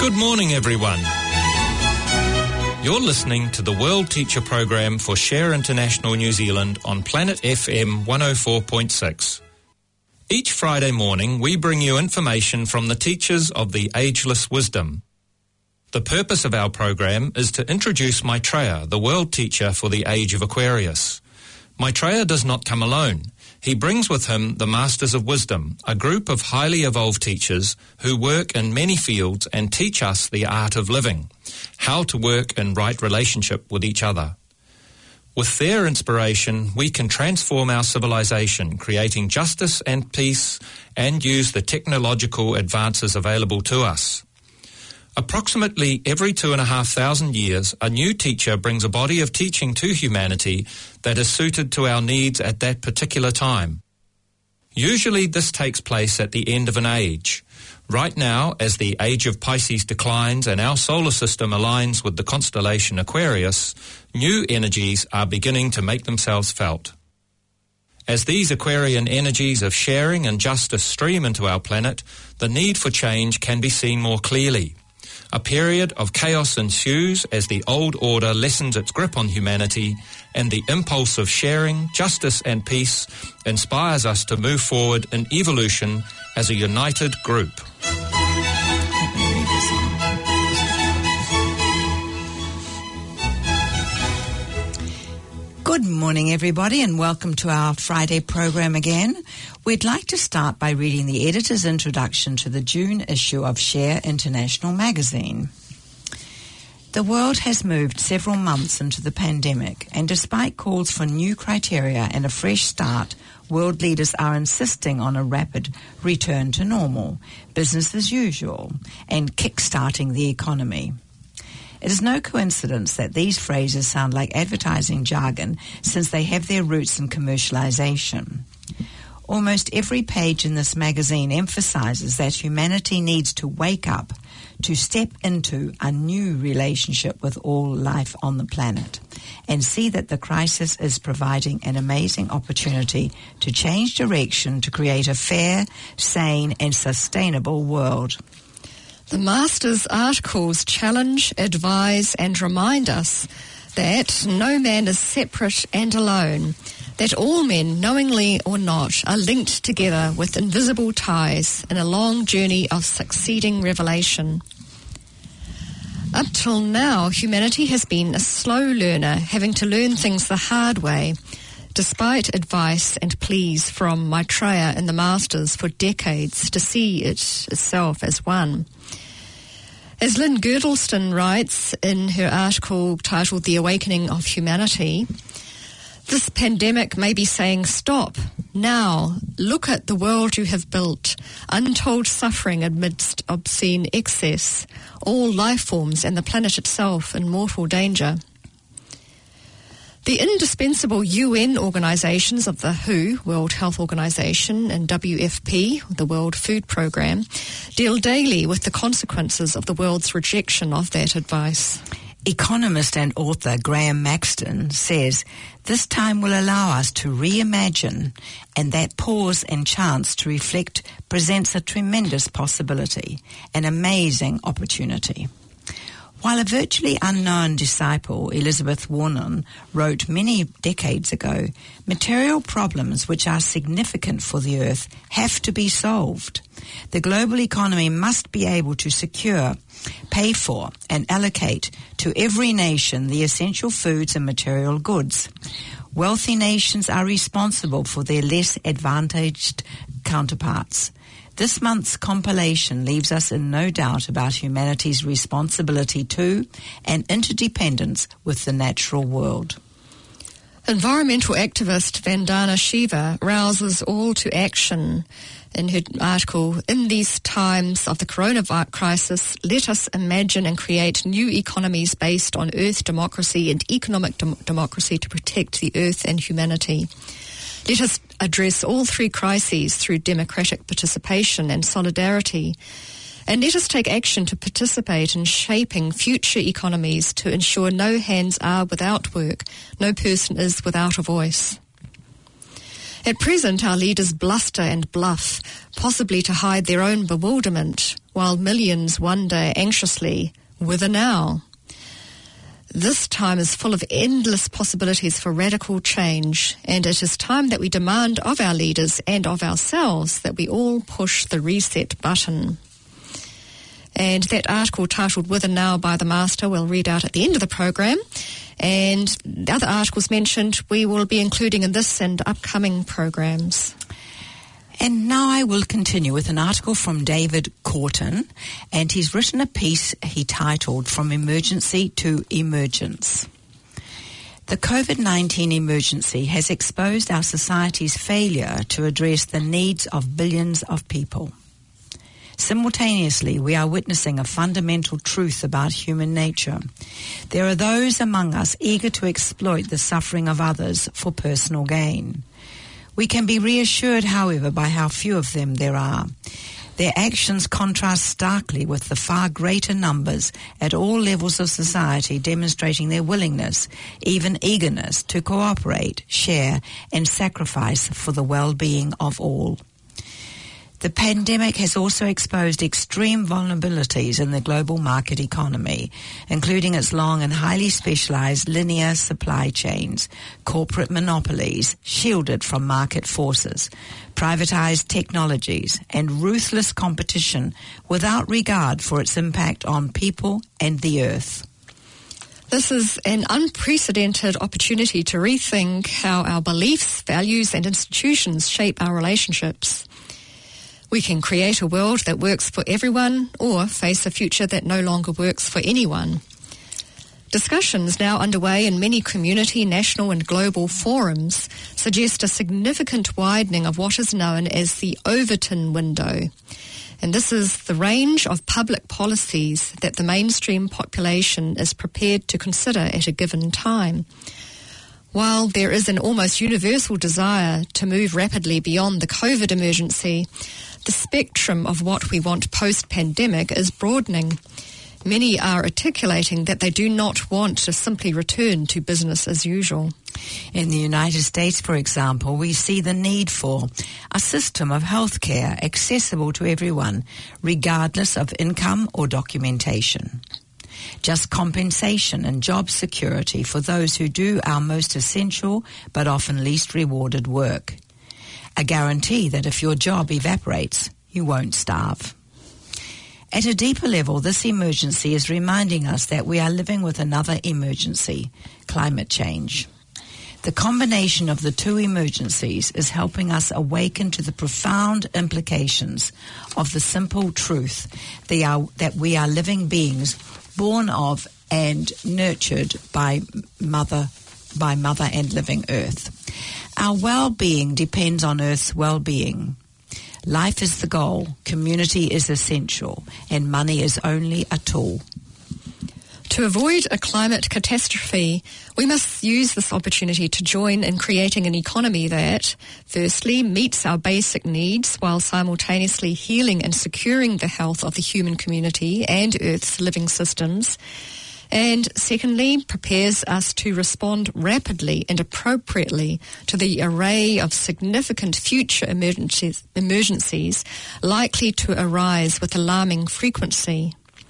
Good morning, everyone. You're listening to the World Teacher Program for Share International New Zealand on Planet FM 104.6. Each Friday morning, we bring you information from the teachers of the Ageless Wisdom. The purpose of our program is to introduce Maitreya, the world teacher for the age of Aquarius. Maitreya does not come alone. He brings with him the Masters of Wisdom, a group of highly evolved teachers who work in many fields and teach us the art of living, how to work in right relationship with each other. With their inspiration, we can transform our civilization, creating justice and peace, and use the technological advances available to us. Approximately every 2,500 years, a new teacher brings a body of teaching to humanity that is suited to our needs at that particular time. Usually this takes place at the end of an age. Right now, as the age of Pisces declines and our solar system aligns with the constellation Aquarius, new energies are beginning to make themselves felt. As these Aquarian energies of sharing and justice stream into our planet, the need for change can be seen more clearly. A period of chaos ensues as the old order lessens its grip on humanity, and the impulse of sharing, justice and peace inspires us to move forward in evolution as a united group. Good morning, everybody, and welcome to our Friday program again. We'd like to start by reading the editor's introduction to the June issue of Share International magazine. The world has moved several months into the pandemic, and despite calls for new criteria and a fresh start, world leaders are insisting on a rapid return to normal, business as usual, and kick-starting the economy. It is no coincidence that these phrases sound like advertising jargon, since they have their roots in commercialization. Almost every page in this magazine emphasizes that humanity needs to wake up, to step into a new relationship with all life on the planet, and see that the crisis is providing an amazing opportunity to change direction to create a fair, sane, and sustainable world. The Masters' articles challenge, advise, and remind us that no man is separate and alone, that all men, knowingly or not, are linked together with invisible ties in a long journey of succeeding revelation. Up till now, humanity has been a slow learner, having to learn things the hard way, despite advice and pleas from Maitreya and the Masters for decades to see it itself as one. As Lynn Girdleston writes in her article titled The Awakening of Humanity, this pandemic may be saying, stop, now, look at the world you have built, untold suffering amidst obscene excess, all life forms and the planet itself in mortal danger. The indispensable UN organisations of the WHO, World Health Organisation, and WFP, the World Food Programme, deal daily with the consequences of the world's rejection of that advice. Economist and author Graham Maxton says, this time will allow us to reimagine, and that pause and chance to reflect presents a tremendous possibility, an amazing opportunity. While a virtually unknown disciple, Elizabeth Warren, wrote many decades ago, material problems which are significant for the earth have to be solved. The global economy must be able to secure, pay for, and allocate to every nation the essential foods and material goods. Wealthy nations are responsible for their less advantaged counterparts. This month's compilation leaves us in no doubt about humanity's responsibility to and interdependence with the natural world. Environmental activist Vandana Shiva rouses all to action in her article, In These Times of the Coronavirus Crisis, let us imagine and create new economies based on earth democracy and economic democracy to protect the earth and humanity. Let us address all three crises through democratic participation and solidarity. And let us take action to participate in shaping future economies to ensure no hands are without work, no person is without a voice. At present, our leaders bluster and bluff, possibly to hide their own bewilderment, while millions wonder anxiously, whither now? This time is full of endless possibilities for radical change, and it is time that we demand of our leaders and of ourselves that we all push the reset button. And that article titled Whither Now by the Master we'll read out at the end of the program. And the other articles mentioned we will be including in this and upcoming programs. And now I will continue with an article from David Corton, and he's written a piece he titled From Emergency to Emergence. The COVID-19 emergency has exposed our society's failure to address the needs of billions of people. Simultaneously, we are witnessing a fundamental truth about human nature. There are those among us eager to exploit the suffering of others for personal gain. We can be reassured, however, by how few of them there are. Their actions contrast starkly with the far greater numbers at all levels of society demonstrating their willingness, even eagerness, to cooperate, share, and sacrifice for the well-being of all. The pandemic has also exposed extreme vulnerabilities in the global market economy, including its long and highly specialized linear supply chains, corporate monopolies shielded from market forces, privatized technologies, and ruthless competition without regard for its impact on people and the earth. This is an unprecedented opportunity to rethink how our beliefs, values, and institutions shape our relationships. We can create a world that works for everyone or face a future that no longer works for anyone. Discussions now underway in many community, national and global forums suggest a significant widening of what is known as the Overton window. And this is the range of public policies that the mainstream population is prepared to consider at a given time. While there is an almost universal desire to move rapidly beyond the COVID emergency, the spectrum of what we want post-pandemic is broadening. Many are articulating that they do not want to simply return to business as usual. In the United States, for example, we see the need for a system of healthcare accessible to everyone, regardless of income or documentation. Just compensation and job security for those who do our most essential but often least rewarded work. A guarantee that if your job evaporates, you won't starve. At a deeper level, this emergency is reminding us that we are living with another emergency, climate change. The combination of the two emergencies is helping us awaken to the profound implications of the simple truth that we are living beings born of and nurtured by Mother and living Earth. Our well-being depends on Earth's well-being. Life is the goal, community is essential, and money is only a tool. To avoid a climate catastrophe, we must use this opportunity to join in creating an economy that, firstly, meets our basic needs while simultaneously healing and securing the health of the human community and Earth's living systems, and secondly, prepares us to respond rapidly and appropriately to the array of significant future emergencies likely to arise with alarming frequency.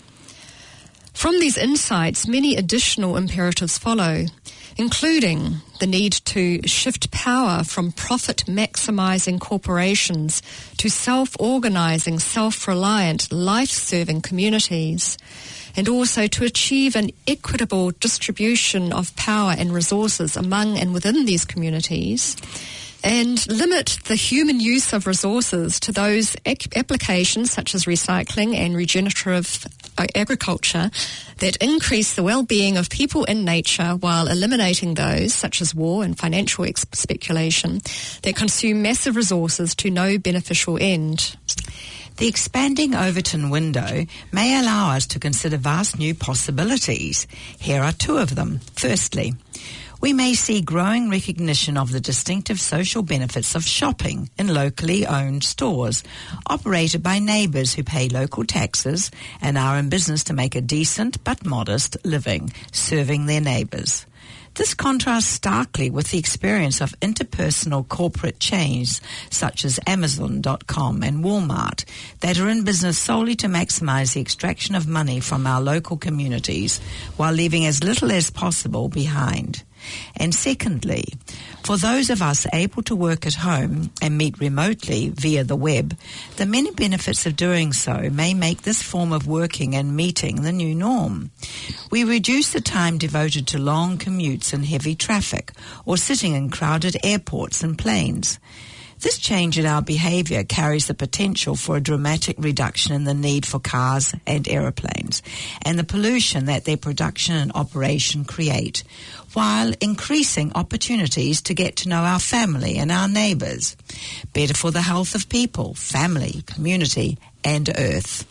From these insights, many additional imperatives follow, including the need to shift power from profit-maximizing corporations to self-organizing, self-reliant, life-serving communities, and also to achieve an equitable distribution of power and resources among and within these communities, and limit the human use of resources to those applications such as recycling and regenerative agriculture that increase the well-being of people and nature while eliminating those, such as war and financial speculation, that consume massive resources to no beneficial end. The expanding Overton window may allow us to consider vast new possibilities. Here are two of them. Firstly, we may see growing recognition of the distinctive social benefits of shopping in locally owned stores, operated by neighbours who pay local taxes and are in business to make a decent but modest living, serving their neighbours. This contrasts starkly with the experience of interpersonal corporate chains such as Amazon.com and Walmart that are in business solely to maximize the extraction of money from our local communities while leaving as little as possible behind. And secondly, for those of us able to work at home and meet remotely via the web, the many benefits of doing so may make this form of working and meeting the new norm. We reduce the time devoted to long commutes and heavy traffic, or sitting in crowded airports and planes. This change in our behaviour carries the potential for a dramatic reduction in the need for cars and aeroplanes and the pollution that their production and operation create, while increasing opportunities to get to know our family and our neighbours. Better for the health of people, family, community and Earth.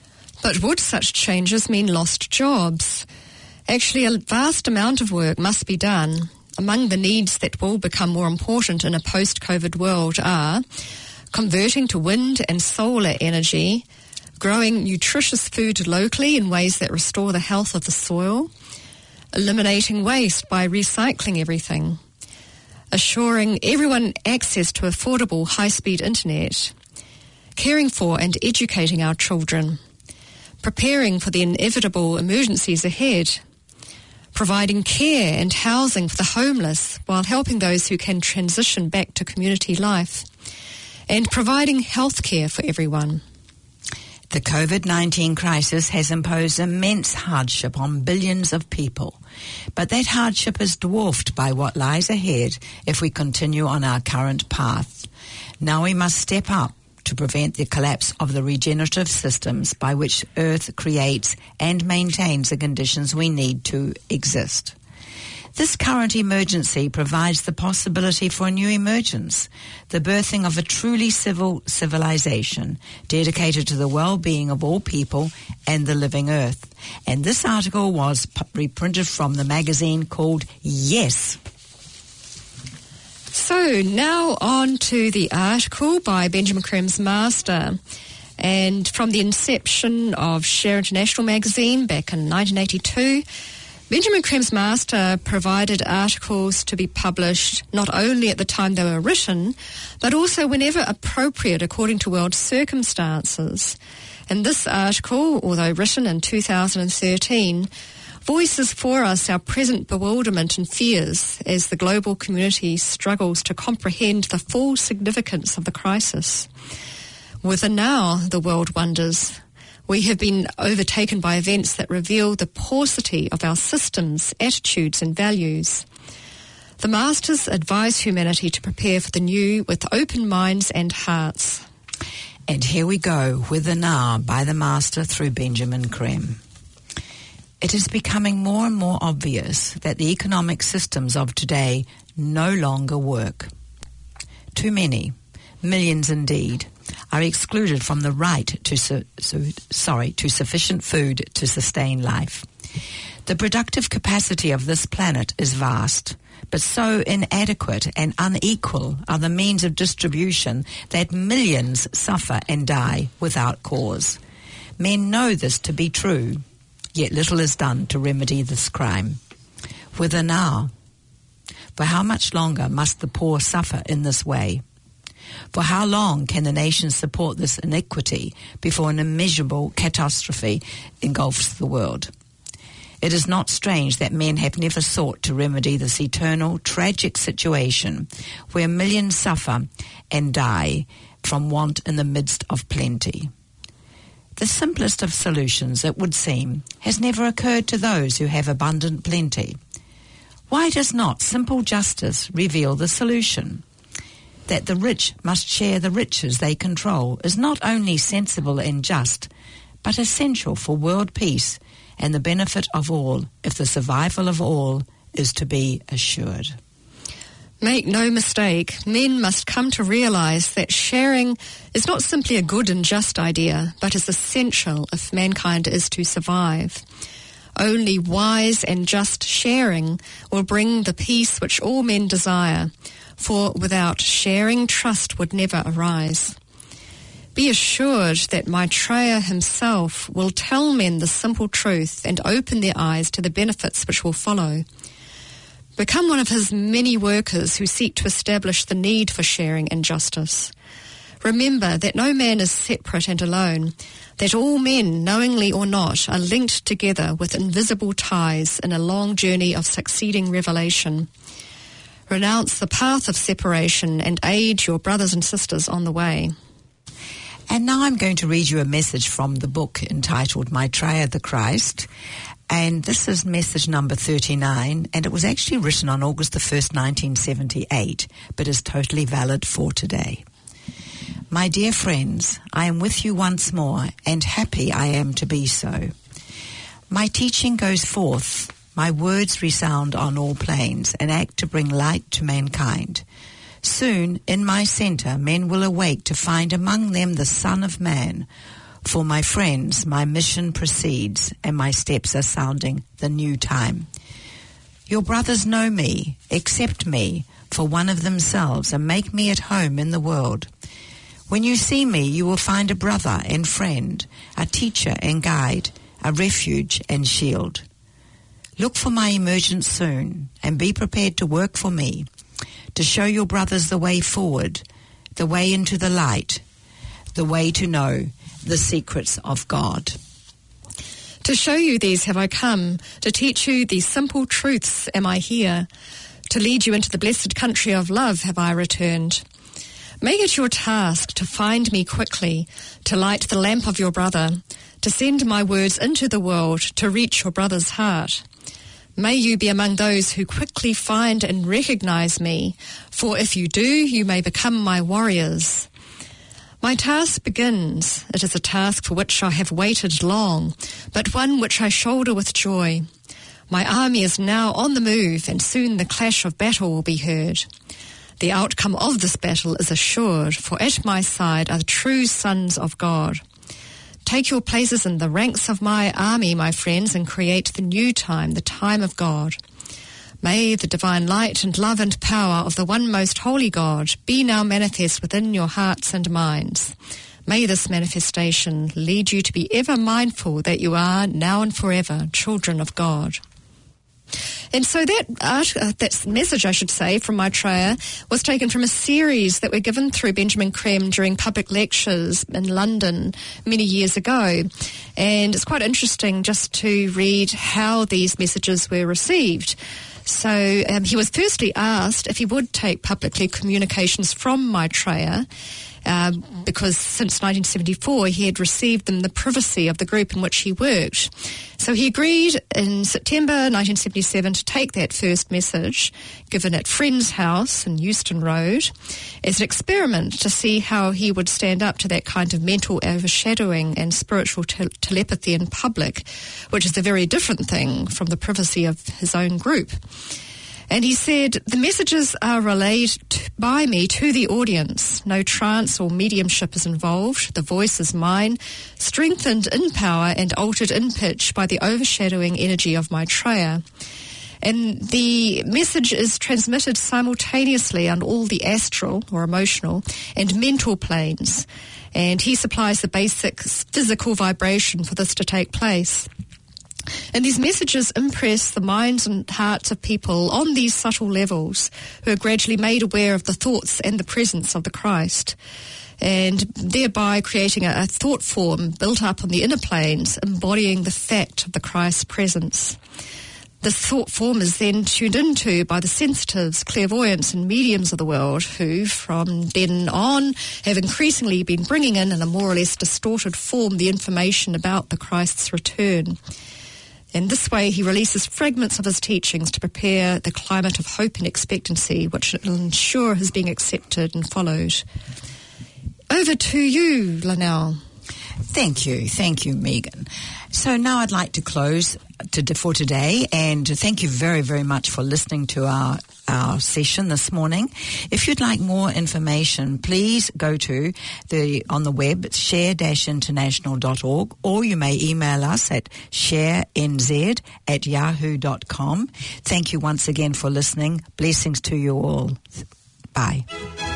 But would such changes mean lost jobs? Actually, a vast amount of work must be done. Among the needs that will become more important in a post-COVID world are converting to wind and solar energy, growing nutritious food locally in ways that restore the health of the soil, eliminating waste by recycling everything, assuring everyone access to affordable high-speed internet, caring for and educating our children, preparing for the inevitable emergencies ahead, providing care and housing for the homeless while helping those who can transition back to community life, and providing health care for everyone. The COVID-19 crisis has imposed immense hardship on billions of people, but that hardship is dwarfed by what lies ahead if we continue on our current path. Now we must step up to prevent the collapse of the regenerative systems by which Earth creates and maintains the conditions we need to exist. This current emergency provides the possibility for a new emergence, the birthing of a truly civilization dedicated to the well-being of all people and the living Earth. And this article was reprinted from the magazine called Yes. So now on to the article by Benjamin Creme's Master. And from the inception of Share International magazine back in 1982, Benjamin Creme's Master provided articles to be published not only at the time they were written, but also whenever appropriate according to world circumstances. And this article, although written in 2013, voices for us our present bewilderment and fears as the global community struggles to comprehend the full significance of the crisis. Within now, the world wonders. We have been overtaken by events that reveal the paucity of our systems, attitudes and values. The Masters advise humanity to prepare for the new with open minds and hearts. And here we go, Whither Now by the Master through Benjamin Creme. It is becoming more and more obvious that the economic systems of today no longer work. Too many, millions indeed, are excluded from the right to sufficient food to sustain life. The productive capacity of this planet is vast, but so inadequate and unequal are the means of distribution that millions suffer and die without cause. Men know this to be true, yet little is done to remedy this crime. Whither now? For how much longer must the poor suffer in this way? For how long can the nation support this iniquity before an immeasurable catastrophe engulfs the world? It is not strange that men have never sought to remedy this eternal, tragic situation where millions suffer and die from want in the midst of plenty. The simplest of solutions, it would seem, has never occurred to those who have abundant plenty. Why does not simple justice reveal the solution? That the rich must share the riches they control is not only sensible and just, but essential for world peace and the benefit of all if the survival of all is to be assured. Make no mistake, men must come to realise that sharing is not simply a good and just idea, but is essential if mankind is to survive. Only wise and just sharing will bring the peace which all men desire, for without sharing, trust would never arise. Be assured that Maitreya himself will tell men the simple truth and open their eyes to the benefits which will follow. Become one of his many workers who seek to establish the need for sharing and justice. Remember that no man is separate and alone, that all men, knowingly or not, are linked together with invisible ties in a long journey of succeeding revelation. Renounce the path of separation and aid your brothers and sisters on the way. And now I'm going to read you a message from the book entitled Maitreya the Christ. And this is message number 39, and it was actually written on August the 1st, 1978, but is totally valid for today. My dear friends, I am with you once more, and happy I am to be so. My teaching goes forth, my words resound on all planes, and act to bring light to mankind. Soon, in my centre, men will awake to find among them the Son of Man. For my friends, my mission proceeds, and my steps are sounding the new time. Your brothers know me, accept me for one of themselves, and make me at home in the world. When you see me, you will find a brother and friend, a teacher and guide, a refuge and shield. Look for my emergence soon, and be prepared to work for me, to show your brothers the way forward, the way into the light, the way to know the secrets of God. To show you these have I come, to teach you these simple truths am I here, to lead you into the blessed country of love have I returned. Make it your task to find me quickly, to light the lamp of your brother, to send my words into the world, to reach your brother's heart. May you be among those who quickly find and recognize me, for if you do, you may become my warriors. My task begins. It is a task for which I have waited long, but one which I shoulder with joy. My army is now on the move, and soon the clash of battle will be heard. The outcome of this battle is assured, for at my side are the true sons of God. Take your places in the ranks of my army, my friends, and create the new time, the time of God. May the divine light and love and power of the one most holy God be now manifest within your hearts and minds. May this manifestation lead you to be ever mindful that you are, now and forever, children of God. And so that message, I should say, from Maitreya was taken from a series that were given through Benjamin Creme during public lectures in London many years ago. And it's quite interesting just to read how these messages were received. So he was firstly asked if he would take publicly communications from Maitreya, because since 1974 he had received them the privacy of the group in which he worked. So he agreed in September 1977 to take that first message, given at Friends House in Euston Road, as an experiment to see how he would stand up to that kind of mental overshadowing and spiritual telepathy in public, which is a very different thing from the privacy of his own group. And he said, the messages are relayed by me to the audience. No trance or mediumship is involved. The voice is mine, strengthened in power and altered in pitch by the overshadowing energy of Maitreya. And the message is transmitted simultaneously on all the astral or emotional and mental planes. And he supplies the basic physical vibration for this to take place. And these messages impress the minds and hearts of people on these subtle levels who are gradually made aware of the thoughts and the presence of the Christ, and thereby creating a thought form built up on the inner planes, embodying the fact of the Christ's presence. This thought form is then tuned into by the sensitives, clairvoyants and mediums of the world who, from then on, have increasingly been bringing in a more or less distorted form the information about the Christ's return. In this way, he releases fragments of his teachings to prepare the climate of hope and expectancy, which will ensure his being accepted and followed. Over to you, Lynelle. Thank you, Megan. So now I'd like to close for today, and thank you very, very much for listening to our session this morning. If you'd like more information, please go to on the web, share-international.org, or you may email us at sharenz@yahoo.com. Thank you once again for listening. Blessings to you all. Bye.